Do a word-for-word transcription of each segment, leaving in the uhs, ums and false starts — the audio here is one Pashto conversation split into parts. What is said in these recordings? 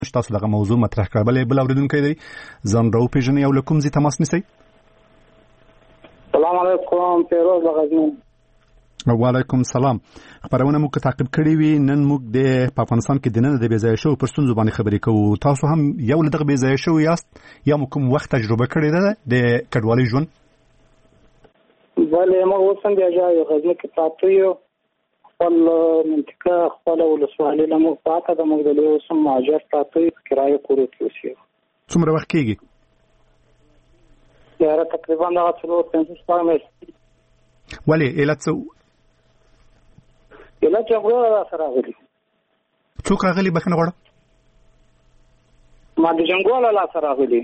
تاسو دغه موضوع مطرح کړه. بلې بل اوریدونکی دی ځان راوپېژنئ او له کوم ځای تماس نیسئ؟ السلام علیکم، پیروز غزنی. وعلیکم سلام. خبرونه موږ تعقیب کړې وي. نن موږ د افغانستان کې د نن د بې ځایه شوو پر ستونزو باندې خبرې کوو. تاسو هم یو له دغه بې ځایه شوو یاست یا مو کوم وخت تجربه کړې ده د کډوالۍ ژوند؟ بله، موږ اوس هم د جای غزني کې پراته یو. خپل منطقه خپله ولسوالي له موږ پاته ده. موږ د لوی اوس هم مهاجر پراته یو، په کرایه کورو کې اوسېږو. څومره وخت کېږي؟ یاره تقریبا دغه څلور پنځه شپږ میاشتې. ولې علت څه؟ علت جګړه راسره راغلي. څوک راغلي؟ بخښنه غواړم. ما د جنګ له لاسه راغلي.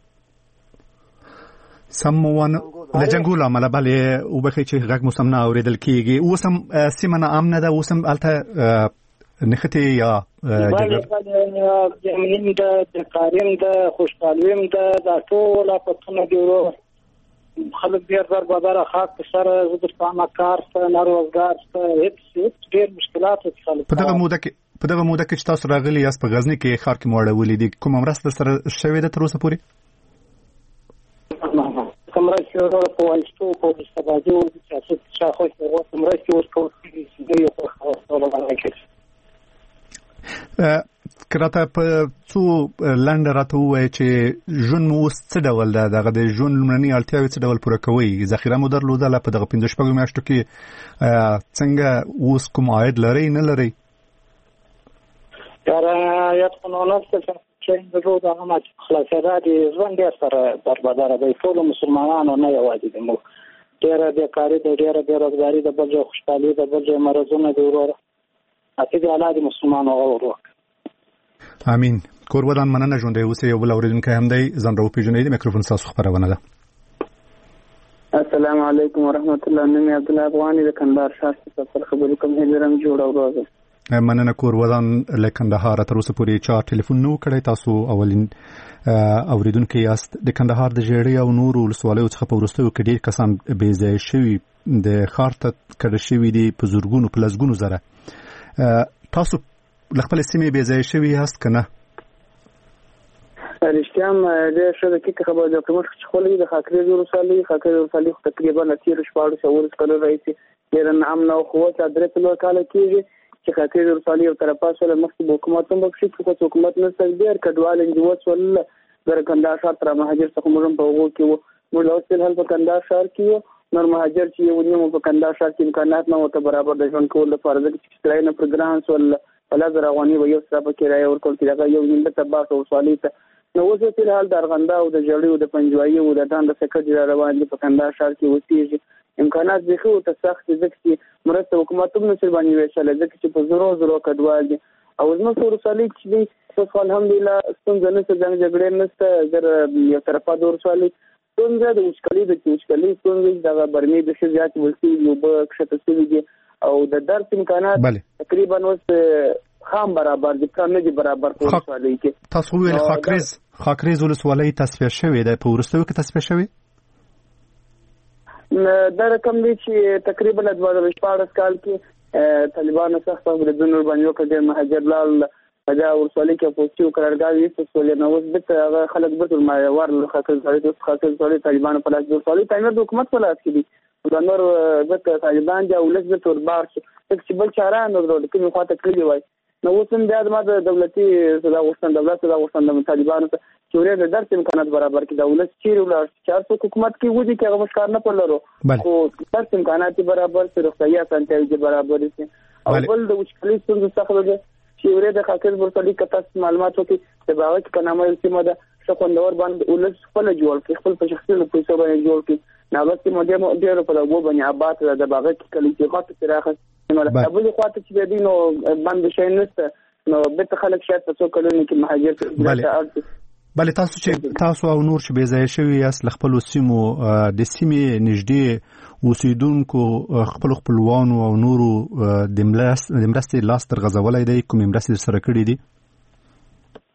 سم ونه له جنګ له امله. بلې وبخښئ چې غږ مو سم نه اورېدل کېږي. اوس هم سیمه نه امنه ده؟ اوس هم هلته نښتې یا بله بله جمعیم ده، د کاریم ده، خوشحالویم ده، دا ټول افتونه دي ورو. خلک ډېر زر بدره خاک په سره زه درته کار شته، نه روزګار شته، هېڅ هېڅ ډېر مشکلات دي خلک. په دغه موده کې په دغه موده کې چې تاسو راغلي یاست په غزني کې ښار کې مو اړولي دي، کومه مرسته سره شوې ده تر اوسه پورې؟ کوم مرستې ورور په وایستو په استفادې او د سیاست شاخص ورور مرستې ورکول کېږي. یو خو ټول باندې کراته په څو لنډ راته ووایي چې ژوند مو اوس څه ډول ده؟ دغه د ژوند لومړنۍ اړتیاوې څه ډول پوره کوئ؟ ذخیره مو درلودله په دغه پنځه شپږو میاشتو کې؟ څنګه اوس کوم عاید لرئ نه لرئ؟ یاره یاد خو نو نشته چې درلود هغه ما چې خلاصېدا د ژوند ډېر سره برباداره دی. ټولو مسلمانانو نه یوازې د موږ ډېره بېکاري ده، ډېره بېروزګاري ده، بل ځای خوشحالي ده، بل ځای مرضونه دي وروره. هسې د الله د مسلمانو غور وکړه. امین. کور ودان مننه. ژوندی اوسئ. یو بل اورېدونکی هم دی ځان راوپېژنئ. د میکروفون ستاسو خپرونه ده. السلام علیکم ورحمت الله. نوم یې عبدالله افغاني د کندهار ښار څخه سره خبرې کوم. هیلرم جوړ او روزه. مننه. کور ودان له کندهار تر اوسه پورې چا ټلیفون نه کړی. تاسو اولین اوریدونکي یاست. د کندهار د ژیړۍ او نورو ولسوالیو څخه په وروستیو کې ډېر کسان بې ځایه شوي د ښار ته کډه شوي دي په زرګونو په لسګونو زره. تاسو له خپلې سیمې بې ځایه شوي یاست که نه؟ رښتیا هم ډېر ښه دقیقه خبره ده. که موږ چې خولۍ د خاکریز ولسوالۍ خاکریز ولسوالۍ خو تقریبا له تېرو شپاړسو اوولسو کلونو راهیسې ډېره ناامنه او خو اوس درې څلور کاله کېږي چې خاکریز ولسوالۍ یو طرفه شوله. مخکې به حکومت هم پکښې کښې خو حکومت نشته. ډېر کډوال انجوه شول د کندهار ښار ته مهاجر څخه موږ هم په هغو کې وو. موږ اوس فلحال په کندهار ښار کې یو. نور مهاجر چې یو نیمو په کندهار ښار کې امکانات نه ورته برابر د ژوند کولو لپاره ځکه چې کرایې نه پر ګران شول. په لس زره افغانۍ به یو سره په کرایه ورکول کېږي. هغه یو نیم بېرته باغ ولسوالۍ ته. نو اوس یې فلحال د ارغنده او د ژړۍ او د پنجوایي او د ډانډ د سکډ را روان دي. په کندهار ښار کې اوسېږي. امکانات بیخي ورته سخت دي ځکه چې مرسته حکومت هم نشي باندې ویشلی ځکه چې په زرو زرو کډوال دي. او زموږ په ولسوالۍ کې چې دی اوس الحمدلله ستونزه نشته، جنګ جګړې نشته. زر یو طرفه د ولسوالۍ ستونزه د وچکالۍ ده چې وچکالۍ ستونزه دغه برمې بیخي زیاتې ولسوي دي، اوبه کښته شوي دي او د درس امکانات تقریبا اوس خام برابر دي، کم نه دي برابر په ولسوالۍ کې. تاسو وویل خاکریز خاکریز ولسوالۍ تصفیه شوې ده، په وروستیو کې تصفیه شوې؟ دا رقم دی چې تقریبا د دوه زره شپاړس کال کې طالبانو سخت بریدونه ورباندې وکړل. ډېر مهاجر لاړل په دغه ولسوالۍ کې پوستي او قرارګاهې ایستل شولې. نو اوس بېرته هغه خلک بېرته ورغلل خاکریز ولسوالۍ ته. خاکریز ولسوالۍ طالبانو په لاس د ولسوالۍ تعمیر د حکومت په لاس کې دي. دا نور بېرته طالبان دي او ولس بېرته وربار شو ځکه چې بل چاره نه درلوده کومې خوا ته تللي وای. نو اوس هم بیا زما د دولتي صدا غوښتن دولت صدا غوښتن د طالبانو ته چې ورې د درس امکانات برابر کړي. د ولس چیرې ولاړ شي چې هر څوک حکومت کې ودي چې هغه موږ کار نه پر لرو خو درس امکانات برابر شي، روغتیایي اسانتیاوې برابر شي. او بل د وچکالۍ ستونزې څخه ده چې ورې د خاکریز ولسوالۍ که تاسو معلومات وکړئ د باغک په نامه یو سیمه ده ښه خوندور باندې ولس خپله جوړ کړي، خپل په شخصي پیسو باندې جوړ کړي. نو هغه سیمه ډېرو په اوبو باندې آباد ده. د باغک کلي چې غټه پراخه سیمه ده. بلې خوا ته چې دی نو بند شی نشته. نو بیرته خلک شاید په څو کلونو کې مهاجر ته. بله تاسو چې تاسو او نور چې بې ځایه شوي یاست له خپلو سیمو د سیمې نږدې اوسېدونکو خپلو خپلوانو او نورو د مرستې لاس درغځولی دی؟ کومې مرستې درسره کړي دي؟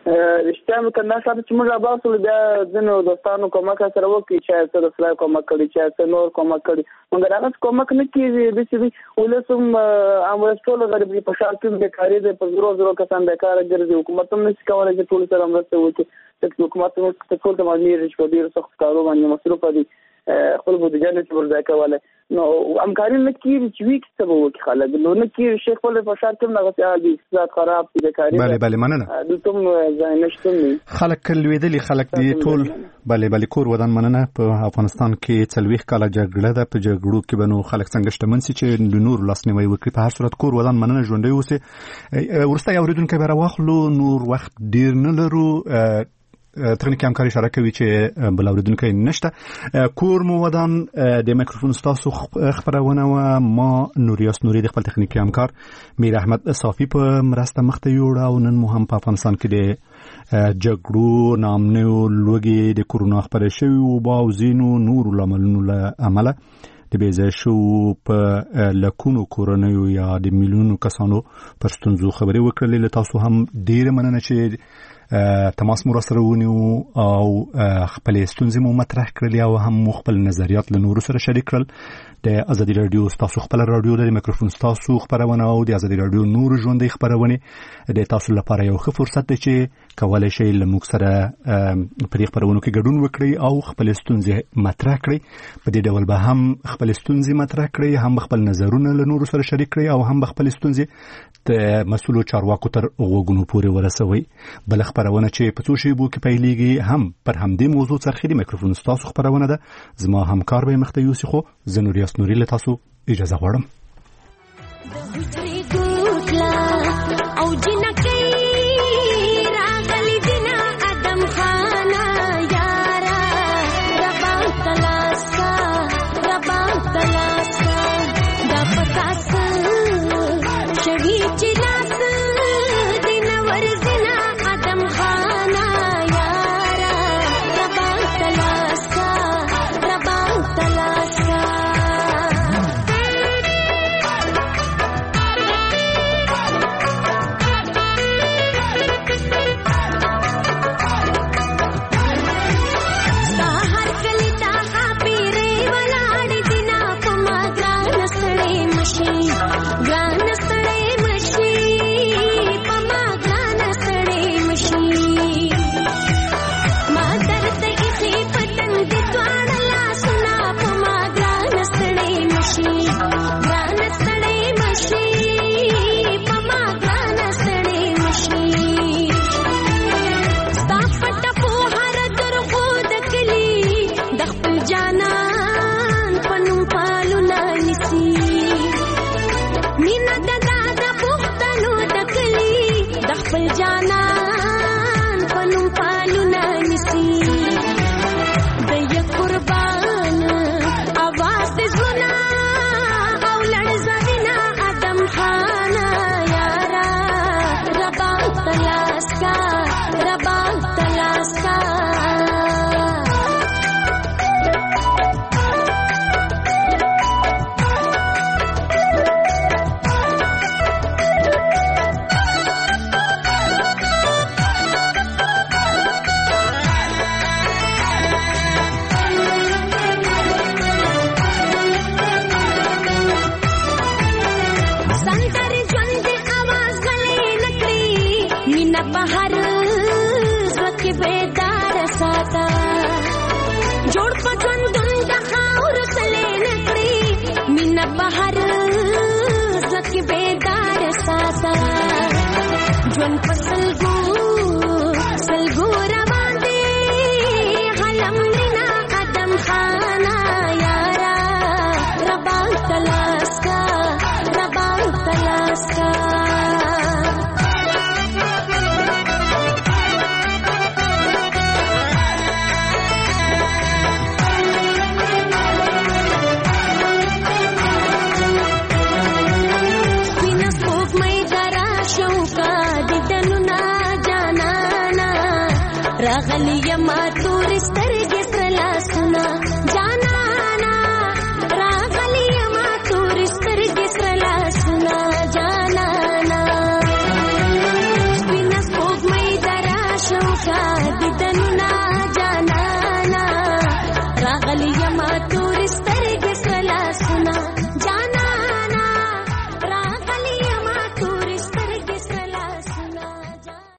رښتیا مې کنده ساته چې موږ راباسو بیا ځینو دوستانو کومک سره وکړي چې څه د سلای کومک کړي چې څه نور کومک کړي مګر هغه کومک نه کیږي د چې ولسم امر ټول غریب په شار کې بیکاری د په زرو زرو کسان بیکار ګرځي حکومت هم نشي کولای چې ټول سره مرسته وکړي چې حکومت هم ټول ته باندې رښتیا ډیر سخت کارو باندې مصروف دي خپل بودیجه نه ورځای کوله نو همکاري نه کیږي چې وی څه به وکړي خلک نو نه کیږي شیخ خپل په شار کې نه غوښتي اقتصاد خراب دي بیکاری بله بله مننه دلته ځای نشته خلک لویدلي خلک دي ټول بله بله کور ودان مننه په افغانستان کې څلويخ کاله جګړه ده په جګړو کې بنو خلک څنګه شتمن سي چې د نور لاسنیوي وکړي په هر صورت کور ودان مننه ژوندۍ اوسه ورسته اوریدونکو به راوخلو نور وخت ډیر نه لرو تخنیکی همکاري اشاره کوي چې بل اوریدونکو نشته کور مو ودان د میکروفون تاسو خبرونه و ما نوریاس نوري د خپل تخنیکی همکار میر احمد صافي په مرسته مخته یوړ او نن مو هم په افغانستان کې د جګړو نامنو لوګي د کورونا خبره شوی او باوزینو نور لاملونو له عمله د بیځای شو په لکونو کورونیو یا د میلیونو کسانو پر ستونزو خبرې وکړلې له تاسو هم ډیر مننه چې تماس مو سره ونیو او خپل ستونزې مو مطرح کړل او هم خپل نظریات له نورو سره شریک کړل د ازادي رادیو تاسو خپل رادیو د میکروفون تاسو خبرونه او د ازادي رادیو نور ژوندۍ خبرونه د تاسو لپاره یو ښه فرصت دی چې کولای شئ له موږ سره په دې خبرونو کې ګډون وکړئ او خپل ستونزې مطرح کړئ په دې ډول به هم خپل ستونزې مطرح کړئ هم خپل نظرونه له نورو سره شریک کړئ او هم خپل ستونزې د مسؤلو چارواکو تر وګونو پورې ورسوي بل خبرونه چې په څو شیبو کې پیلېږي هم پر همدې موضوع څرخي د میکروفون تاسو خبرونه ده زما همکار به مخته یوسي خو زنوري نوري له تاسو اجازه غواړم او جنکې راغلي دنا ادم خانا یارا ربا تلاسا ربا تلاسا دا پتاس شوی چلاس دین ورزنا ادم خانا یارا ربا تلاسا ربا تلاسا راغلی یم تورستر